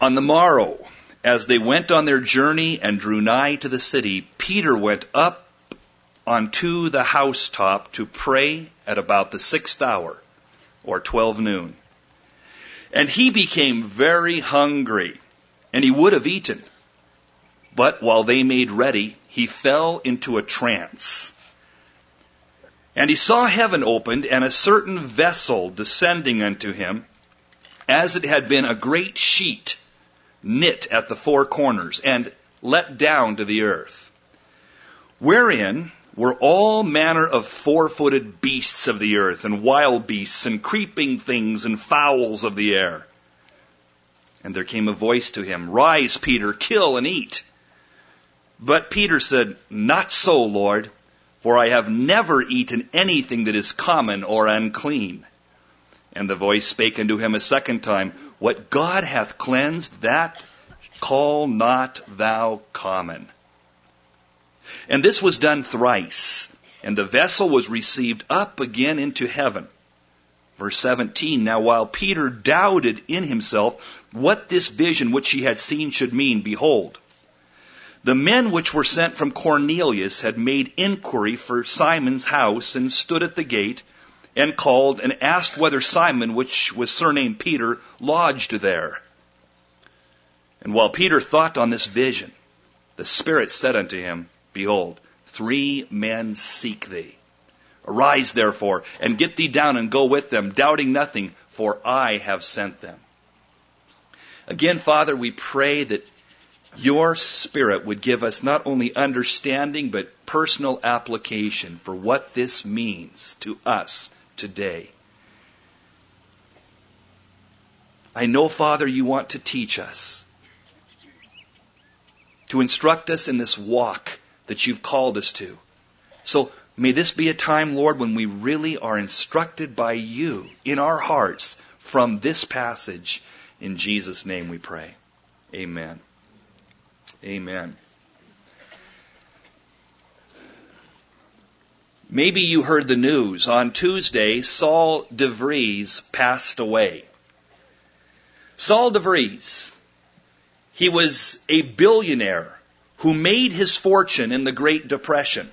On the morrow, as they went on their journey and drew nigh to the city, Peter went up onto the housetop to pray at about the 6th hour, or 12 noon. And he became very hungry, and he would have eaten. But while they made ready, he fell into a trance. And he saw heaven opened, and a certain vessel descending unto him, as it had been a great sheet, knit at the four corners, and let down to the earth, wherein were all manner of four-footed beasts of the earth, and wild beasts, and creeping things, and fowls of the air. And there came a voice to him, Rise, Peter, kill and eat. But Peter said, Not so, Lord, for I have never eaten anything that is common or unclean. And the voice spake unto him a second time, What God hath cleansed, that call not thou common. And this was done thrice, and the vessel was received up again into heaven. Verse 17, Now while Peter doubted in himself what this vision which he had seen should mean, behold, the men which were sent from Cornelius had made inquiry for Simon's house, and stood at the gate, and called, and asked whether Simon, which was surnamed Peter, lodged there. And while Peter thought on this vision, the Spirit said unto him, Behold, 3 men seek thee. Arise therefore, and get thee down, and go with them, doubting nothing, for I have sent them. Again, Father, we pray that your Spirit would give us not only understanding, but personal application for what this means to us today. I know, Father, you want to teach us, to instruct us in this walk that you've called us to. So may this be a time, Lord, when we really are instructed by you in our hearts from this passage. In Jesus' name we pray. Amen. Amen. Maybe you heard the news. On Tuesday, Saul DeVries passed away. Saul DeVries, he was a billionaire who made his fortune in the Great Depression.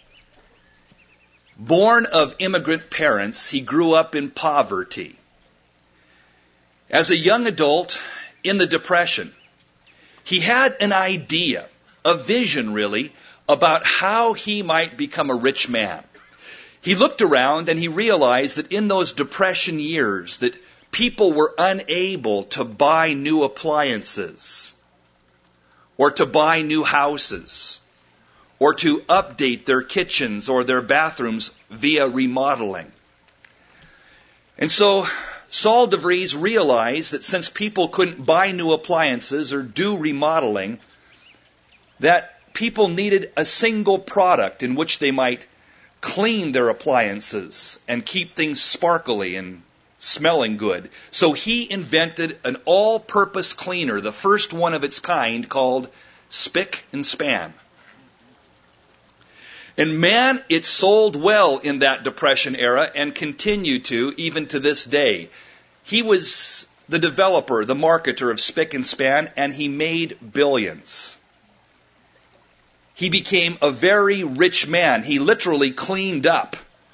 Born of immigrant parents, he grew up in poverty. As a young adult in the Depression, he had an idea, a vision really, about how he might become a rich man. He looked around and he realized that in those Depression years that people were unable to buy new appliances, or to buy new houses, or to update their kitchens or their bathrooms via remodeling. And so Saul DeVries realized that since people couldn't buy new appliances or do remodeling, that people needed a single product in which they might clean their appliances and keep things sparkly and smelling good. So he invented an all-purpose cleaner, the first one of its kind, called Spick and Span. And man, it sold well in that Depression era and continued to even to this day. He was the developer, the marketer of Spick and Span, and he made billions. He became a very rich man. He literally cleaned up.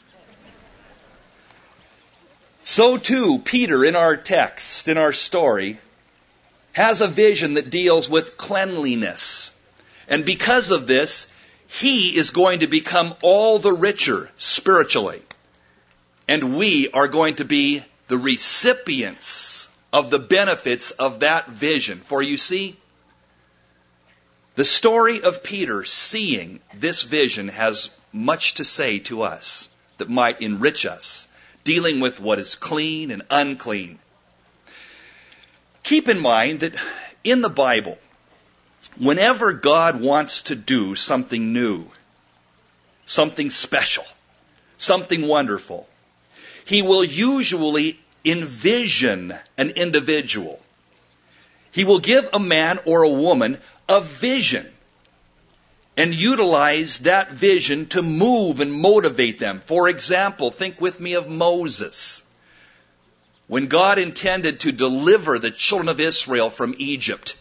So too, Peter, in our text, in our story, has a vision that deals with cleanliness. And because of this, he is going to become all the richer spiritually. And we are going to be the recipients of the benefits of that vision. For you see, the story of Peter seeing this vision has much to say to us that might enrich us, dealing with what is clean and unclean. Keep in mind that in the Bible, whenever God wants to do something new, something special, something wonderful, He will usually envision an individual. He will give a man or a woman a vision and utilize that vision to move and motivate them. For example, think with me of Moses. when God intended to deliver the children of Israel from Egypt,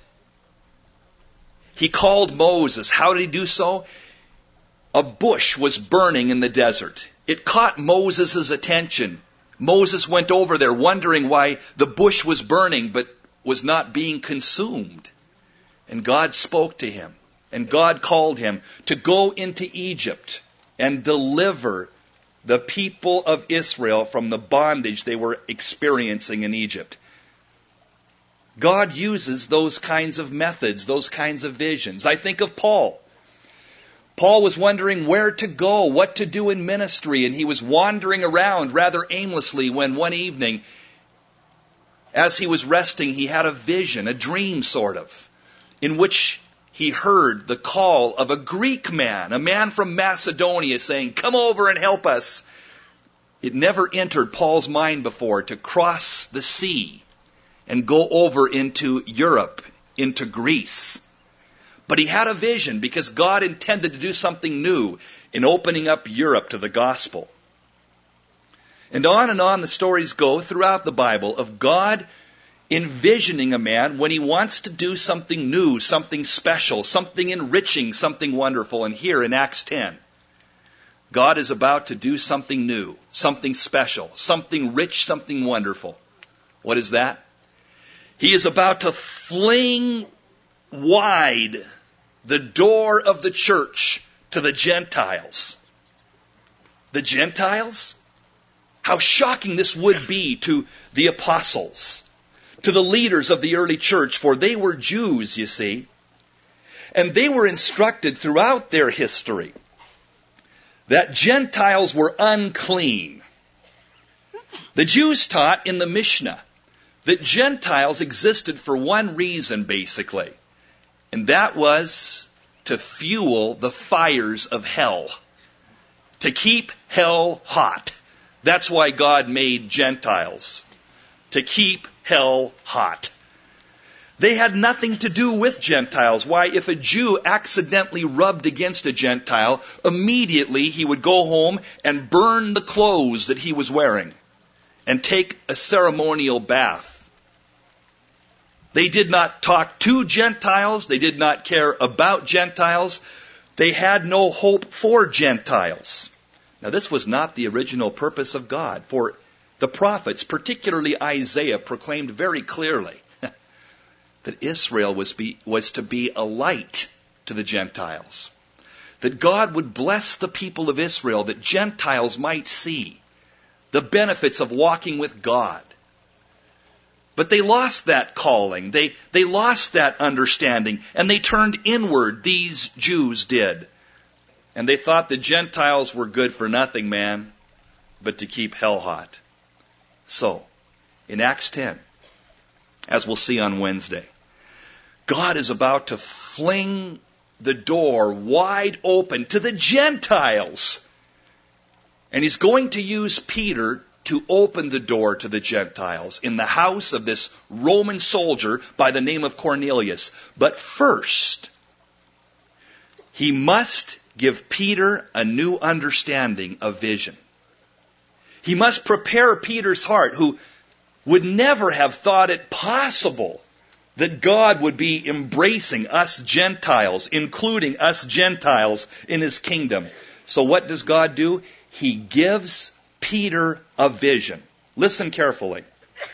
He called Moses. How did He do so? A bush was burning in the desert. It caught Moses' attention. Moses went over there wondering why the bush was burning but was not being consumed. And God spoke to him. And God called him to go into Egypt and deliver the people of Israel from the bondage they were experiencing in Egypt. God uses those kinds of methods, those kinds of visions. I think of Paul. Paul was wondering where to go, what to do in ministry, and he was wandering around rather aimlessly when one evening, as he was resting, he had a vision, a dream sort of, in which he heard the call of a Greek man, a man from Macedonia, saying, "Come over and help us." It never entered Paul's mind before to cross the sea and go over into Europe, into Greece. But he had a vision because God intended to do something new in opening up Europe to the gospel. And on the stories go throughout the Bible of God envisioning a man when He wants to do something new, something special, something enriching, something wonderful. And here in Acts 10, God is about to do something new, something special, something rich, something wonderful. What is that? He is about to fling wide the door of the church to the Gentiles. The Gentiles? How shocking this would be to the apostles, to the leaders of the early church, for they were Jews, you see. And they were instructed throughout their history that Gentiles were unclean. The Jews taught in the Mishnah that Gentiles existed for one reason, basically. And that was to fuel the fires of hell. To keep hell hot. That's why God made Gentiles. To keep hell hot. They had nothing to do with Gentiles. Why? If a Jew accidentally rubbed against a Gentile, immediately he would go home and burn the clothes that he was wearing and take a ceremonial bath. They did not talk to Gentiles. They did not care about Gentiles. They had no hope for Gentiles. Now, this was not the original purpose of God, for the prophets, particularly Isaiah, proclaimed very clearly that Israel was to be a light to the Gentiles. That God would bless the people of Israel, that Gentiles might see the benefits of walking with God. But they lost that calling. They lost that understanding. And they turned inward, these Jews did. And they thought the Gentiles were good for nothing, man, but to keep hell hot. So, in Acts 10, as we'll see on Wednesday, God is about to fling the door wide open to the Gentiles. And He's going to use Peter to open the door to the Gentiles in the house of this Roman soldier by the name of Cornelius. But first, He must give Peter a new understanding of vision. He must prepare Peter's heart, who would never have thought it possible that God would be embracing us Gentiles, including us Gentiles in His kingdom. So what does God do? He gives Peter a vision. Listen carefully.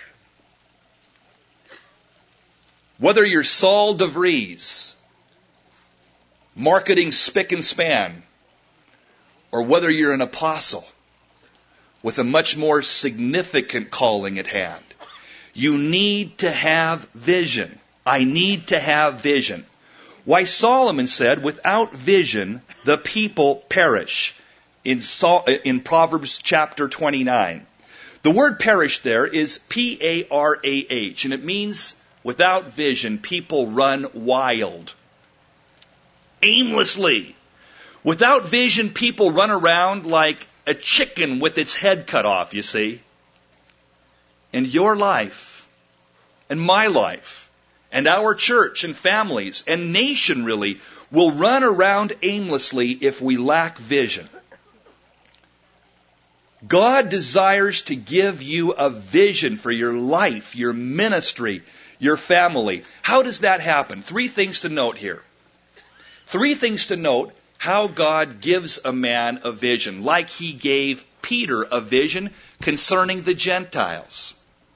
Whether you're Saul DeVries, marketing spick and span, or whether you're an apostle with a much more significant calling at hand, you need to have vision. I need to have vision. Why, Solomon said, without vision, the people perish. In Proverbs chapter 29. The word perish there is P-A-R-A-H, and it means without vision, people run wild. Aimlessly. Without vision, people run around like a chicken with its head cut off, you see. And your life, and my life, and our church and families and nation really will run around aimlessly if we lack vision. God desires to give you a vision for your life, your ministry, your family. How does that happen? 3 things to note here. 3 things to note how God gives a man a vision, like He gave Peter a vision concerning the Gentiles.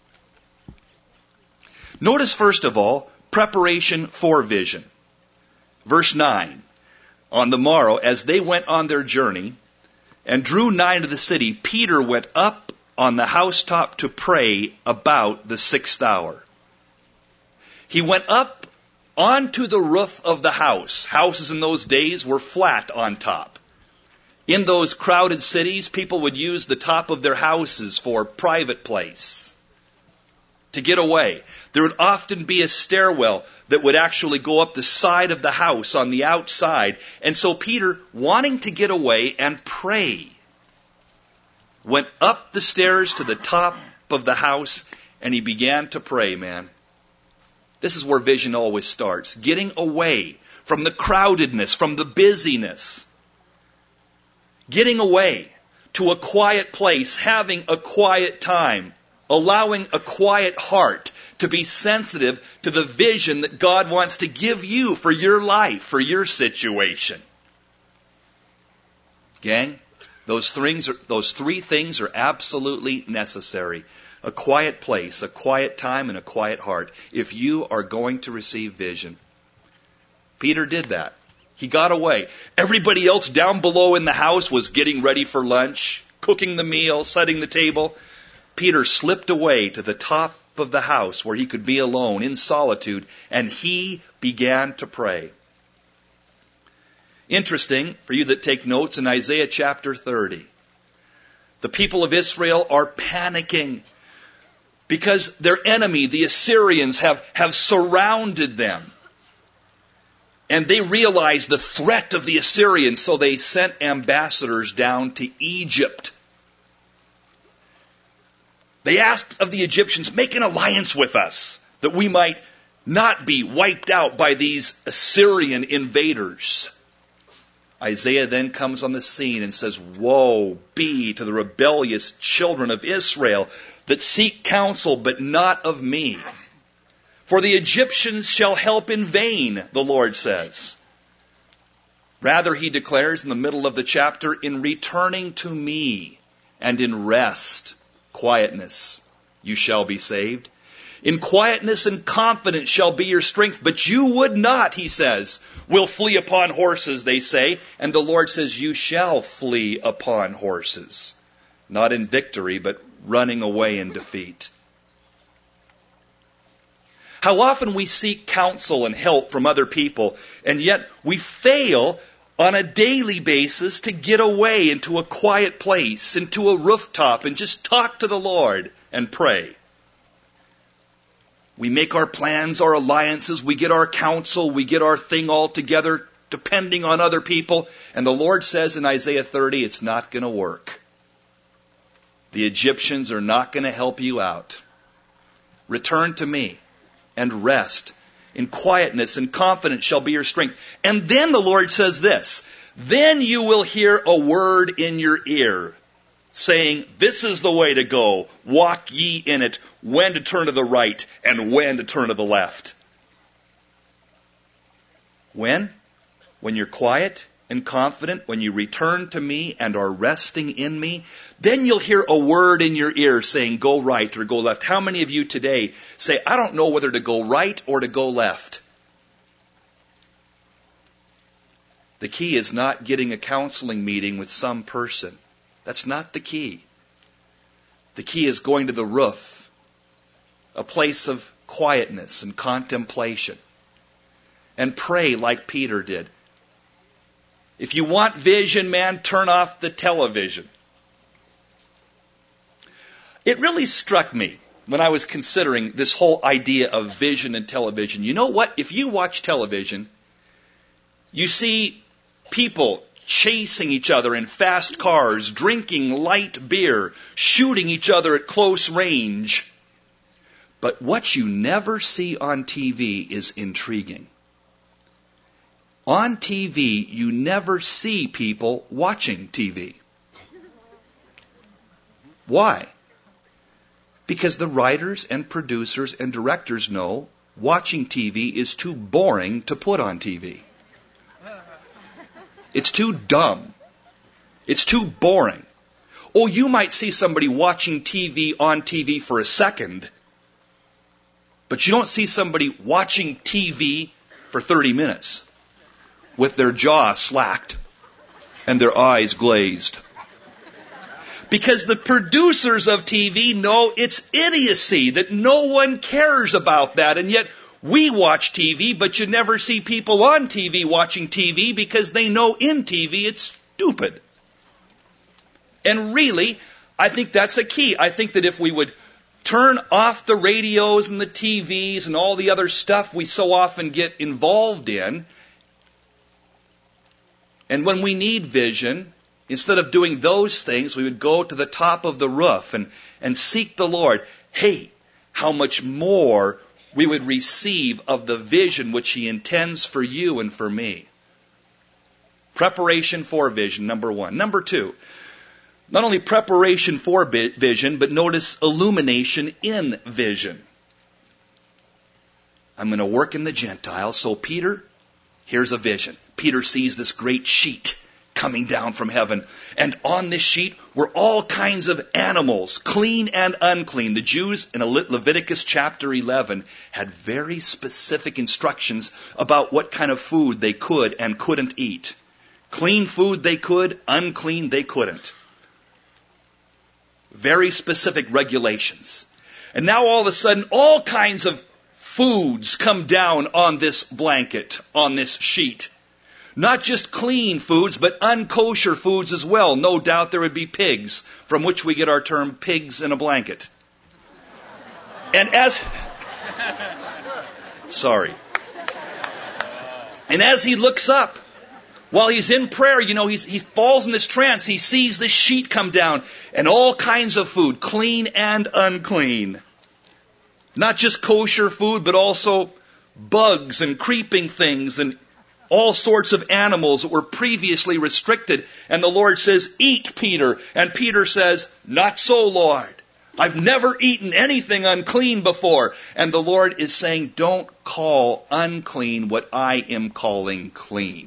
Notice, first of all, preparation for vision. Verse 9, on the morrow, as they went on their journey and drew nigh to the city, Peter went up on the housetop to pray about the 6th hour. He went up onto the roof of the house. Houses in those days were flat on top. In those crowded cities, people would use the top of their houses for private place to get away. There would often be a stairwell that would actually go up the side of the house on the outside. And so Peter, wanting to get away and pray, went up the stairs to the top of the house and he began to pray, man. This is where vision always starts. Getting away from the crowdedness, from the busyness. Getting away to a quiet place, having a quiet time, allowing a quiet heart to be sensitive to the vision that God wants to give you for your life, for your situation. Gang, those 3 things are absolutely necessary. A quiet place, a quiet time, and a quiet heart if you are going to receive vision. Peter did that. He got away. Everybody else down below in the house was getting ready for lunch, cooking the meal, setting the table. Peter slipped away to the top of the house where he could be alone in solitude, and he began to pray. Interesting, for you that take notes, in Isaiah chapter 30, the people of Israel are panicking because their enemy, the Assyrians, have surrounded them. And they realized the threat of the Assyrians, so they sent ambassadors down to Egypt. They asked of the Egyptians, make an alliance with us, that we might not be wiped out by these Assyrian invaders. Isaiah then comes on the scene and says, woe be to the rebellious children of Israel that seek counsel, but not of me. For the Egyptians shall help in vain, the Lord says. Rather, he declares in the middle of the chapter, in returning to me and in rest, quietness, you shall be saved. In quietness and confidence shall be your strength, but you would not, he says. Will flee upon horses, they say. And the Lord says, you shall flee upon horses. Not in victory, but running away in defeat. How often we seek counsel and help from other people, and yet we fail on a daily basis to get away into a quiet place, into a rooftop, and just talk to the Lord and pray. We make our plans, our alliances, we get our counsel, we get our thing all together, depending on other people. And the Lord says in Isaiah 30, it's not going to work. The Egyptians are not going to help you out. Return to me and rest. In quietness and confidence shall be your strength. And then the Lord says this, then you will hear a word in your ear, saying, this is the way to go. Walk ye in it, when to turn to the right and when to turn to the left. When? When you're quiet and confident, when you return to me and are resting in me, then you'll hear a word in your ear saying, go right or go left. How many of you today say, I don't know whether to go right or to go left? The key is not getting a counseling meeting with some person. That's not the key. The key is going to the roof, a place of quietness and contemplation, and pray like Peter did. If you want vision, man, turn off the television. It really struck me when I was considering this whole idea of vision and television. You know what? If you watch television, you see people chasing each other in fast cars, drinking light beer, shooting each other at close range. But what you never see on TV is intriguing. On TV, you never see people watching TV. Why? Because the writers and producers and directors know watching TV is too boring to put on TV. It's too dumb. It's too boring. Oh, you might see somebody watching TV on TV for a second, but you don't see somebody watching TV for 30 minutes with their jaw slacked and their eyes glazed. Because the producers of TV know it's idiocy, that no one cares about that. And yet we watch TV, but you never see people on TV watching TV because they know in TV it's stupid. And really, I think that's a key. I think that if we would turn off the radios and the TVs and all the other stuff we so often get involved in, and when we need vision, instead of doing those things, we would go to the top of the roof and seek the Lord. Hey, how much more we would receive of the vision which He intends for you and for me. Preparation for vision, number one. Number two, not only preparation for vision, but notice illumination in vision. I'm going to work in the Gentiles. So Peter, here's a vision. Peter sees this great sheet coming down from heaven. And on this sheet were all kinds of animals, clean and unclean. The Jews in Leviticus chapter 11 had very specific instructions about what kind of food they could and couldn't eat. Clean food they could, unclean they couldn't. Very specific regulations. And now all of a sudden, all kinds of foods come down on this blanket, on this sheet. Not just clean foods, but unkosher foods as well. No doubt there would be pigs, from which we get our term pigs in a blanket. And as he looks up, while he's in prayer, he falls in this trance. He sees this sheet come down and all kinds of food, clean and unclean. Not just kosher food, but also bugs and creeping things and all sorts of animals that were previously restricted. And the Lord says, "Eat, Peter." And Peter says, "Not so, Lord. I've never eaten anything unclean before." And the Lord is saying, don't call unclean what I am calling clean.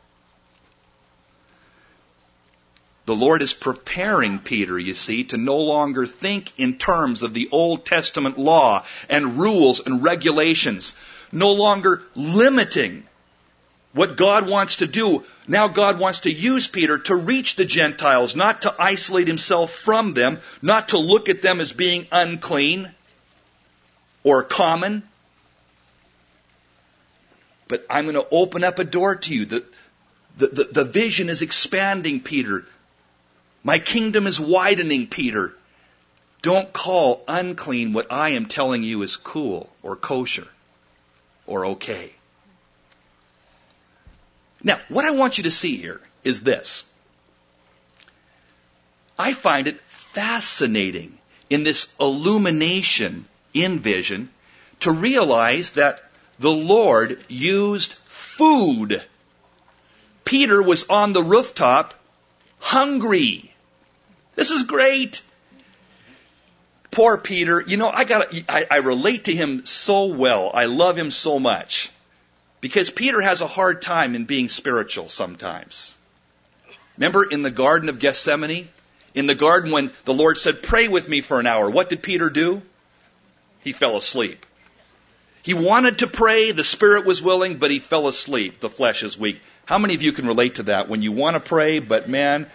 The Lord is preparing Peter, you see, to no longer think in terms of the Old Testament law and rules and regulations. No longer limiting what God wants to do. Now God wants to use Peter to reach the Gentiles, not to isolate himself from them, not to look at them as being unclean or common. But I'm going to open up a door to you. The vision is expanding, Peter. My kingdom is widening, Peter. Don't call unclean what I am telling you is cool or kosher or okay. Now, what I want you to see here is this. I find it fascinating in this illumination in vision to realize that the Lord used food. Peter was on the rooftop hungry. This is great. Poor Peter. I relate to him so well. I love him so much. Because Peter has a hard time in being spiritual sometimes. Remember in the Garden of Gethsemane? In the garden when the Lord said, "Pray with me for an hour." What did Peter do? He fell asleep. He wanted to pray, the spirit was willing, but he fell asleep. The flesh is weak. How many of you can relate to that? When you want to pray, but man,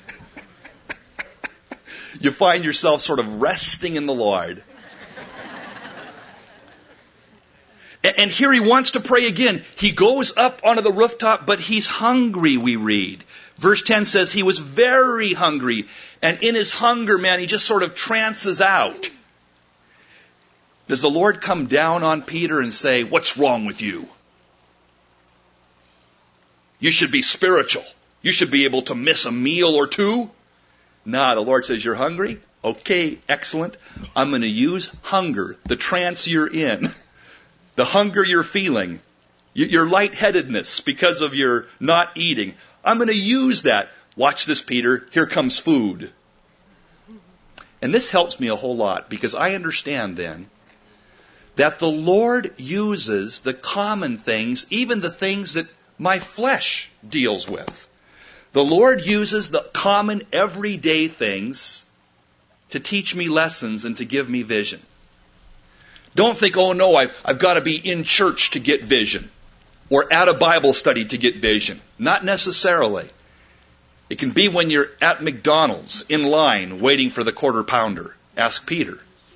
you find yourself sort of resting in the Lord. And here he wants to pray again. He goes up onto the rooftop, but he's hungry, we read. Verse 10 says he was very hungry. And in his hunger, man, he just sort of trances out. Does the Lord come down on Peter and say, "What's wrong with you? You should be spiritual. You should be able to miss a meal or two"? No, the Lord says, "You're hungry? Okay, excellent. I'm going to use hunger, the trance you're in. The hunger you're feeling, your lightheadedness because of your not eating. I'm going to use that. Watch this, Peter. Here comes food." And this helps me a whole lot because I understand then that the Lord uses the common things, even the things that my flesh deals with. The Lord uses the common everyday things to teach me lessons and to give me vision. Don't think, oh no, I've got to be in church to get vision or at a Bible study to get vision. Not necessarily. It can be when you're at McDonald's in line waiting for the quarter pounder. Ask Peter.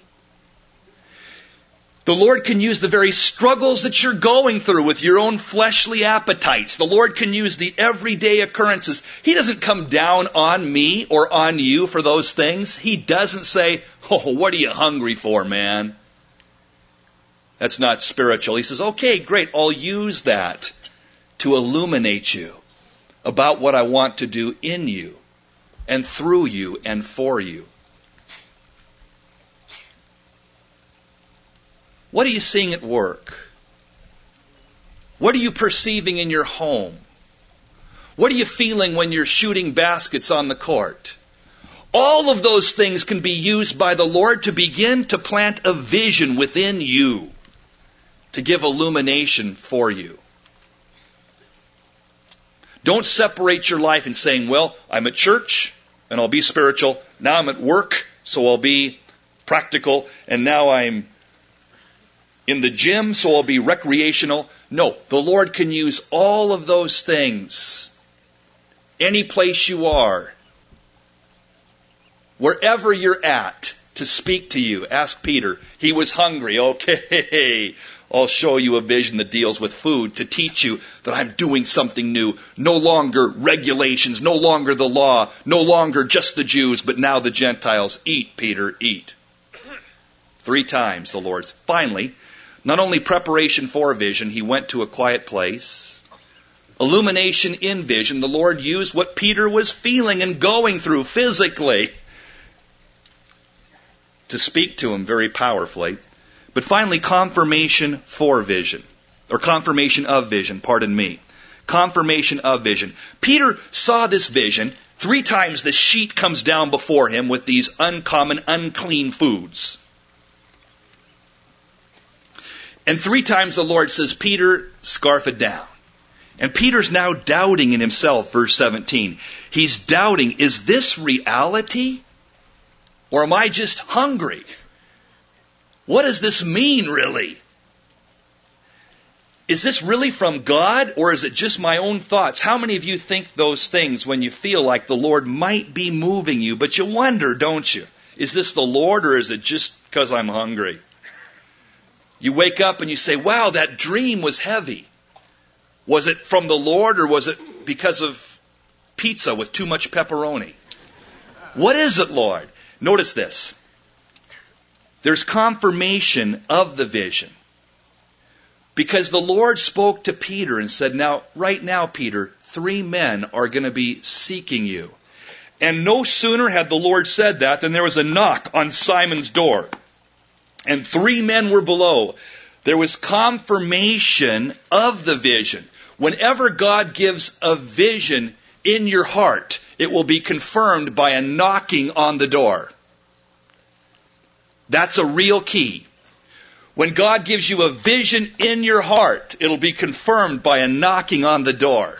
The Lord can use the very struggles that you're going through with your own fleshly appetites. The Lord can use the everyday occurrences. He doesn't come down on me or on you for those things. He doesn't say, oh, what are you hungry for, man? That's not spiritual. He says, okay, great, I'll use that to illuminate you about what I want to do in you and through you and for you. What are you seeing at work? What are you perceiving in your home? What are you feeling when you're shooting baskets on the court? All of those things can be used by the Lord to begin to plant a vision within you, to give illumination for you. Don't separate your life in saying, well, I'm at church and I'll be spiritual. Now I'm at work, so I'll be practical. And now I'm in the gym, so I'll be recreational. No, the Lord can use all of those things. Any place you are, wherever you're at, to speak to you. Ask Peter. He was hungry. Okay, I'll show you a vision that deals with food to teach you that I'm doing something new. No longer regulations, no longer the law, no longer just the Jews, but now the Gentiles. Eat, Peter, eat. 3 times the Lord. Finally, not only preparation for vision, he went to a quiet place. Illumination in vision. The Lord used what Peter was feeling and going through physically to speak to him very powerfully. But finally, confirmation for vision. Or confirmation of vision, pardon me. Confirmation of vision. Peter saw this vision. 3 times the sheet comes down before him with these uncommon, unclean foods. And 3 times the Lord says, Peter, scarf it down. And Peter's now doubting in himself, verse 17. He's doubting, is this reality? Or am I just hungry? What does this mean, really? Is this really from God, or is it just my own thoughts? How many of you think those things when you feel like the Lord might be moving you, but you wonder, don't you? Is this the Lord, or is it just because I'm hungry? You wake up and you say, wow, that dream was heavy. Was it from the Lord, or was it because of pizza with too much pepperoni? What is it, Lord? Notice this. There's confirmation of the vision. Because the Lord spoke to Peter and said, now, right now, Peter, 3 men are going to be seeking you. And no sooner had the Lord said that than there was a knock on Simon's door. And 3 men were below. There was confirmation of the vision. Whenever God gives a vision in your heart, it will be confirmed by a knocking on the door. That's a real key. When God gives you a vision in your heart, it'll be confirmed by a knocking on the door.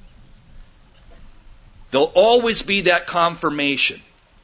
There'll always be that confirmation.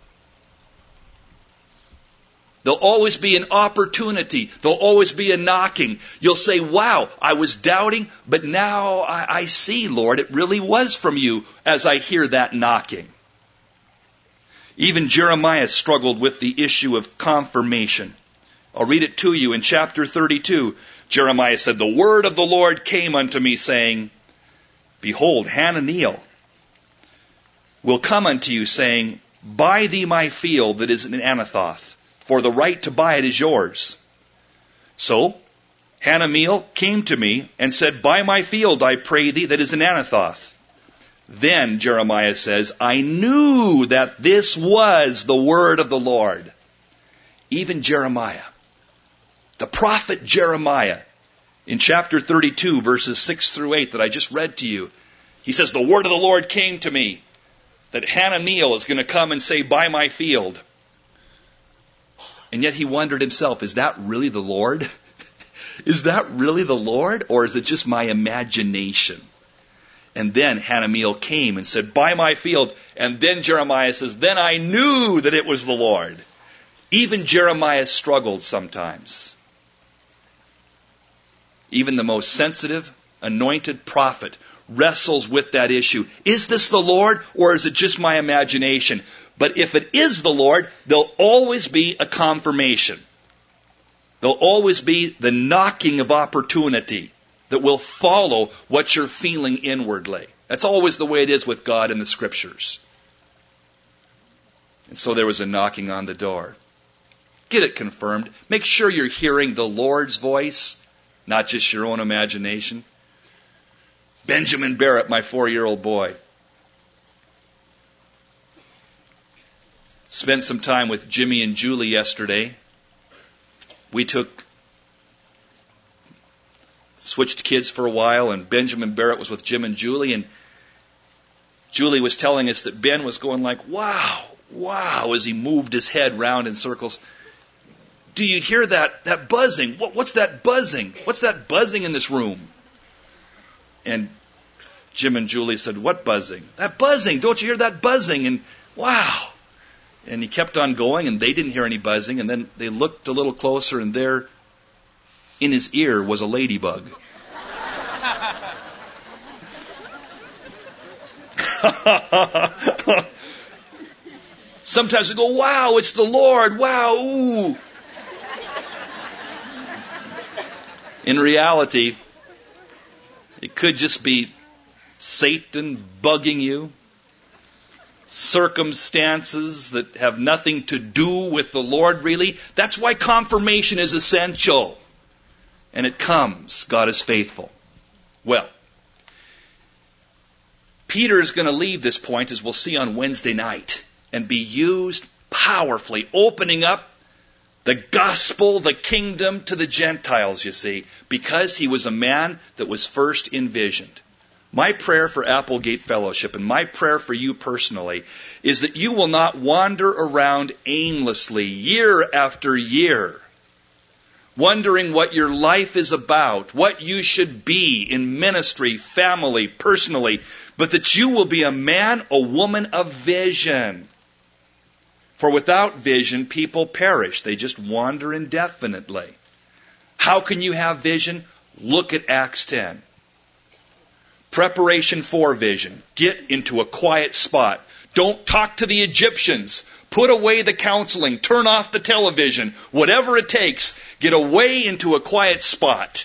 There'll always be an opportunity. There'll always be a knocking. You'll say, wow, I was doubting, but now I see, Lord, it really was from you as I hear that knocking. Even Jeremiah struggled with the issue of confirmation. I'll read it to you in chapter 32. Jeremiah said, the word of the Lord came unto me, saying, behold, Hananiel will come unto you, saying, buy thee my field that is in Anathoth, for the right to buy it is yours. So Hananiel came to me and said, buy my field, I pray thee, that is in Anathoth. Then, Jeremiah says, I knew that this was the word of the Lord. Even Jeremiah, the prophet Jeremiah, in chapter 32, verses 6 through 8 that I just read to you, he says, the word of the Lord came to me, that Hananiel is going to come and say, buy my field. And yet he wondered himself, is that really the Lord? Is that really the Lord? Or is it just my imagination? And then Hanamiel came and said, buy my field. And then Jeremiah says, then I knew that it was the Lord. Even Jeremiah struggled sometimes. Even the most sensitive, anointed prophet wrestles with that issue. Is this the Lord, or is it just my imagination? But if it is the Lord, there'll always be a confirmation. There'll always be the knocking of opportunity that will follow what you're feeling inwardly. That's always the way it is with God in the Scriptures. And so there was a knocking on the door. Get it confirmed. Make sure you're hearing the Lord's voice, not just your own imagination. Benjamin Barrett, my 4-year-old boy, spent some time with Jimmy and Julie yesterday. We switched kids for a while, and Benjamin Barrett was with Jim and Julie, and Julie was telling us that Ben was going like, wow, wow, as he moved his head round in circles. Do you hear that buzzing? What's that buzzing? What's that buzzing in this room? And Jim and Julie said, what buzzing? That buzzing, don't you hear that buzzing? And wow. And he kept on going, and they didn't hear any buzzing, and then they looked a little closer, and there in his ear was a ladybug. Sometimes we go, wow, it's the Lord, wow, ooh. In reality, it could just be Satan bugging you. Circumstances that have nothing to do with the Lord, really. That's why confirmation is essential. And it comes. God is faithful. Well, Peter is going to leave this point, as we'll see on Wednesday night, and be used powerfully, opening up the gospel, the kingdom to the Gentiles, you see, because he was a man that was first envisioned. My prayer for Applegate Fellowship, and my prayer for you personally, is that you will not wander around aimlessly year after year, wondering what your life is about, what you should be in ministry, family, personally, but that you will be a man, a woman of vision. For without vision, people perish. They just wander indefinitely. How can you have vision? Look at Acts 10. Preparation for vision. Get into a quiet spot. Don't talk to the Egyptians. Put away the counseling. Turn off the television. Whatever it takes, get away into a quiet spot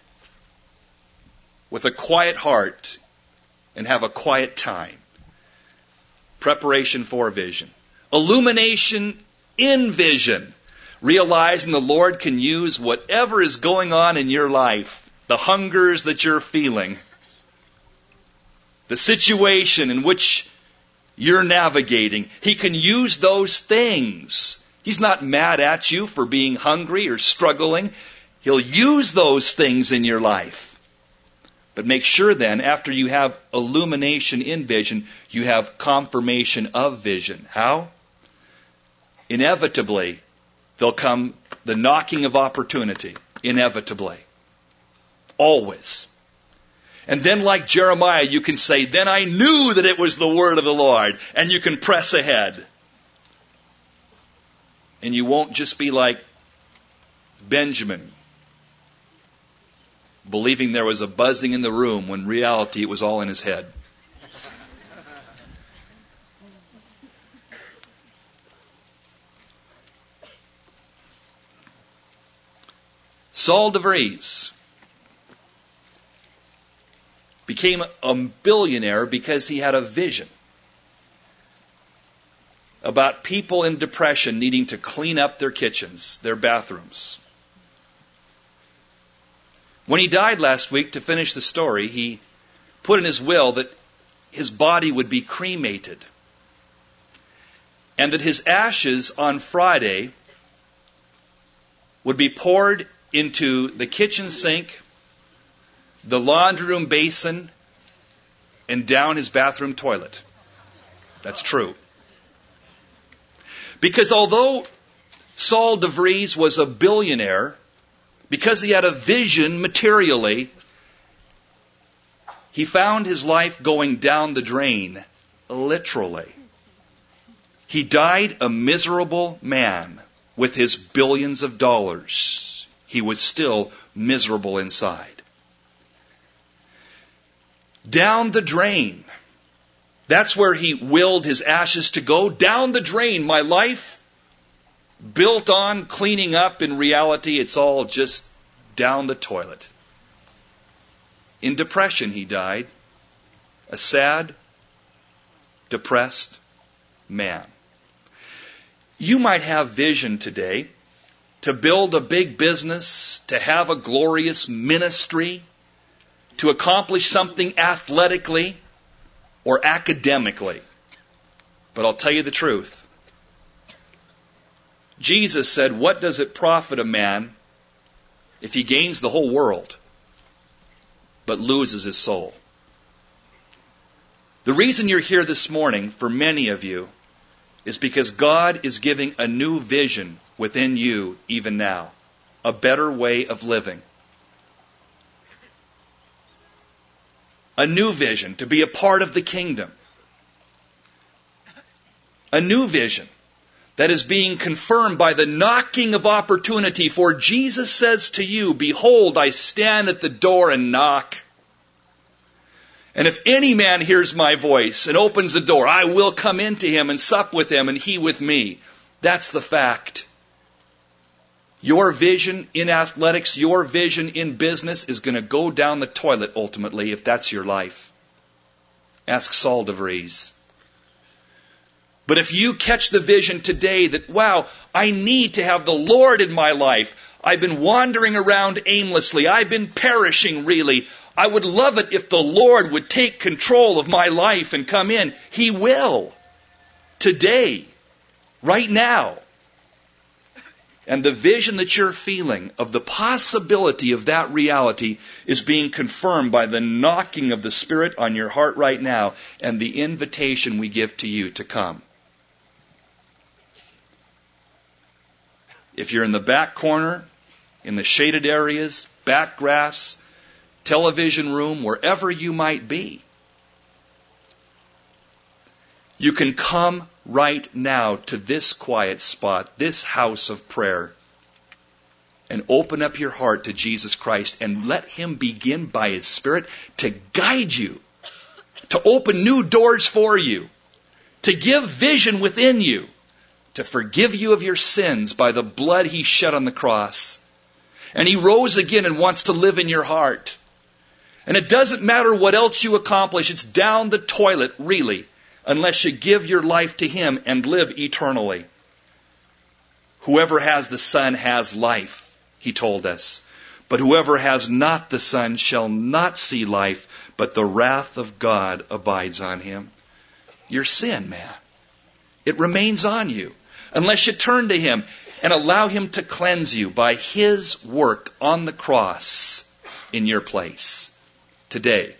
with a quiet heart and have a quiet time. Preparation for vision. Illumination in vision. Realizing the Lord can use whatever is going on in your life, the hungers that you're feeling, the situation in which you're navigating. He can use those things. He's not mad at you for being hungry or struggling. He'll use those things in your life. But make sure then, after you have illumination in vision, you have confirmation of vision. How? Inevitably, there'll come the knocking of opportunity. Inevitably. Always. And then like Jeremiah, you can say, then I knew that it was the word of the Lord. And you can press ahead. And you won't just be like Benjamin, believing there was a buzzing in the room when in reality it was all in his head. Saul DeVries became a billionaire because he had a vision about people in depression needing to clean up their kitchens, their bathrooms. When he died last week, to finish the story, he put in his will that his body would be cremated and that his ashes on Friday would be poured into the kitchen sink, the laundry room basin, and down his bathroom toilet. That's true. Because although Saul DeVries was a billionaire because he had a vision materially. He found his life going down the drain, literally. He died a miserable man with his billions of dollars. He was still miserable inside. Down the drain. That's where he willed his ashes to go. Down the drain. My life, built on cleaning up, in reality, it's all just down the toilet. In depression, he died. A sad, depressed man. You might have vision today to build a big business, to have a glorious ministry, to accomplish something athletically or academically. But I'll tell you the truth. Jesus said, what does it profit a man if he gains the whole world but loses his soul? The reason you're here this morning, for many of you, is because God is giving a new vision within you even now. A better way of living. A new vision to be a part of the kingdom. A new vision that is being confirmed by the knocking of opportunity. For Jesus says to you, behold, I stand at the door and knock. And if any man hears my voice and opens the door, I will come into him and sup with him and he with me. That's the fact. Your vision in athletics, your vision in business is going to go down the toilet ultimately if that's your life. Ask Saul DeVries. But if you catch the vision today that, wow, I need to have the Lord in my life. I've been wandering around aimlessly. I've been perishing really. I would love it if the Lord would take control of my life and come in. He will. Today. Right now. And the vision that you're feeling of the possibility of that reality is being confirmed by the knocking of the Spirit on your heart right now and the invitation we give to you to come. If you're in the back corner, in the shaded areas, back grass, television room, wherever you might be, you can come right now to this quiet spot, this house of prayer, and open up your heart to Jesus Christ and let Him begin by His Spirit to guide you, to open new doors for you, to give vision within you, to forgive you of your sins by the blood He shed on the cross. And He rose again and wants to live in your heart. And it doesn't matter what else you accomplish. It's down the toilet, really, unless you give your life to Him and live eternally. Whoever has the Son has life, He told us. But whoever has not the Son shall not see life, but the wrath of God abides on him. Your sin, man, it remains on you unless you turn to Him and allow Him to cleanse you by His work on the cross in your place. Today,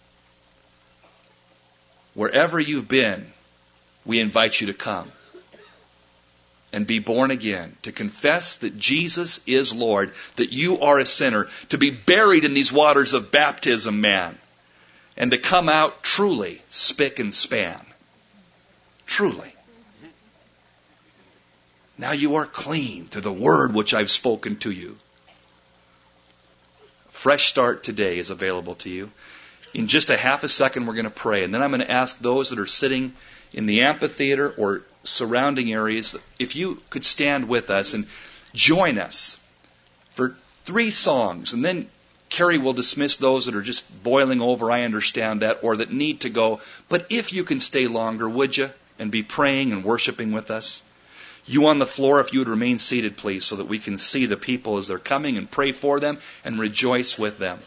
wherever you've been, we invite you to come and be born again, to confess that Jesus is Lord, that you are a sinner, to be buried in these waters of baptism, man, and to come out truly spick and span. Truly. Now you are clean through the word which I've spoken to you. Fresh start today is available to you. In just a half a second, we're going to pray. And then I'm going to ask those that are sitting in the amphitheater or surrounding areas, if you could stand with us and join us for 3 songs. And then Carrie will dismiss those that are just boiling over, I understand that, or that need to go. But if you can stay longer, would you? And be praying and worshiping with us. You on the floor, if you would remain seated, please, so that we can see the people as they're coming and pray for them and rejoice with them.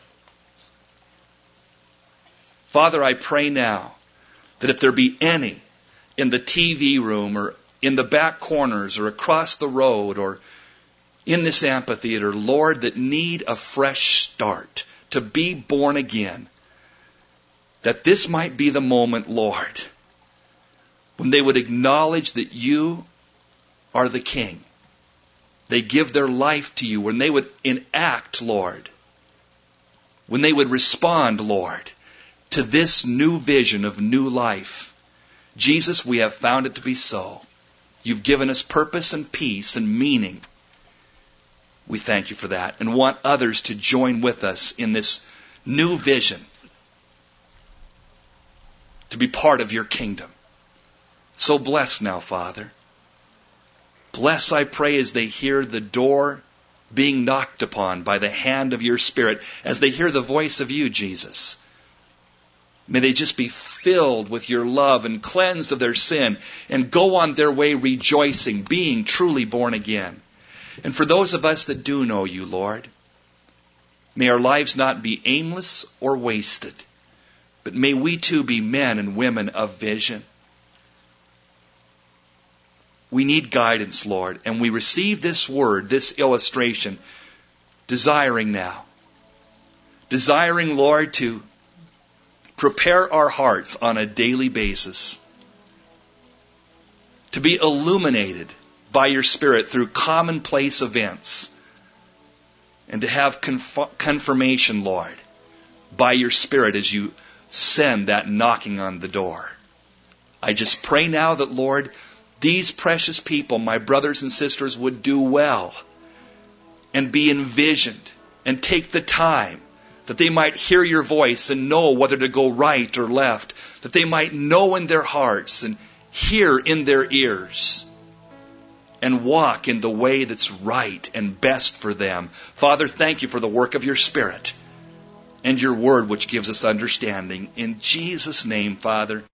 Father, I pray now that if there be any in the TV room or in the back corners or across the road or in this amphitheater, Lord, that need a fresh start to be born again, that this might be the moment, Lord, when they would acknowledge that you are the King they give their life to you, when they would enact, Lord, when they would respond, Lord, to this new vision of new life. Jesus, we have found it to be so. You've given us purpose and peace and meaning. We thank you for that and want others to join with us in this new vision, to be part of your kingdom. So bless now, Father. Bless, I pray, as they hear the door being knocked upon by the hand of your Spirit, as they hear the voice of you, Jesus. May they just be filled with your love and cleansed of their sin and go on their way rejoicing, being truly born again. And for those of us that do know you, Lord, may our lives not be aimless or wasted, but may we too be men and women of vision. We need guidance, Lord, and we receive this word, this illustration, desiring, Lord, to prepare our hearts on a daily basis, to be illuminated by your Spirit through commonplace events, and to have confirmation, Lord, by your Spirit as you send that knocking on the door. I just pray now that, Lord, these precious people, my brothers and sisters, would do well and be envisioned and take the time that they might hear your voice and know whether to go right or left, that they might know in their hearts and hear in their ears and walk in the way that's right and best for them. Father, thank you for the work of your Spirit and your word which gives us understanding. In Jesus' name, Father.